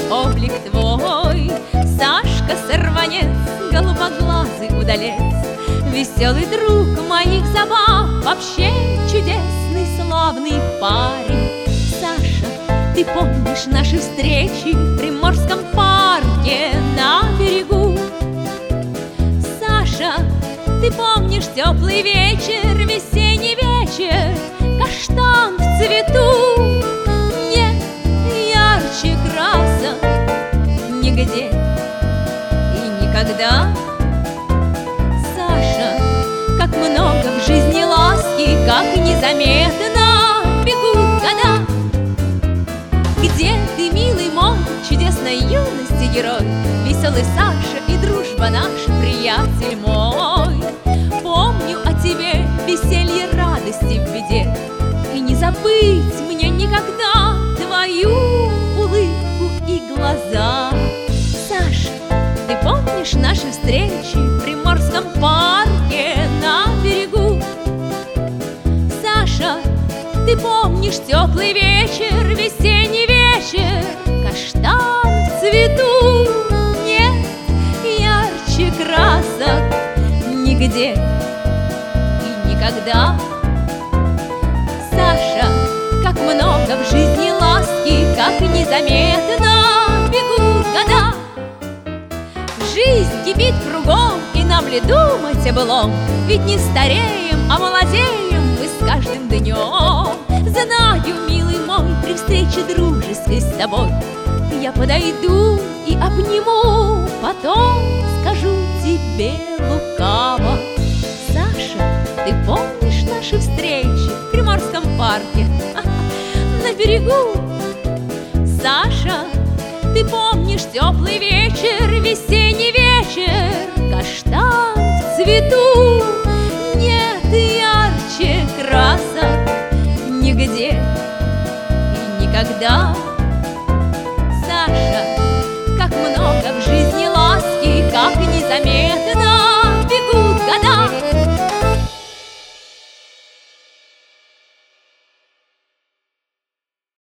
облик твой. Сашка сорванец, голубоглазый удалец, веселый друг моих забав, вообще чудесный, славный парень. Саша, ты помнишь наши встречи в Приморском парке на берегу? Саша, ты помнишь теплый вечер, весенний вечер, каштан в цвету? Нет ярче красок нигде и никогда. Саша, как много в жизни ласки, как незаметно бегут года. Где ты, милый мой, чудесной юности герой, веселый Саша и дружба наша, приятель мой? Помню о тебе веселье, радости в беде, и не забыть мне никогда твою улыбку и глаза. Саша, ты помнишь наши встречи в Приморском парке на берегу? Саша, ты помнишь теплый вечер, весенний вечер, каштан в цвету? Нет ярче красок нигде и никогда. Саша, как много в жизни ласки, как незаметно бегут года. Жизнь кипит кругом, и нам ли думать о былом? Ведь не стареем, а молодеем мы с каждым днем. Знаю, милый мой, при встрече дружеской с тобой я подойду и обниму, потом скажу тебе лукаво: Саша, ты помнишь наши встречи в Приморском парке на берегу? Саша, ты помнишь теплый вечер, весенний вечер, каштан в цвету? Нет ярче красок нигде и никогда. Саша, как много в жизни ласки, как незаметно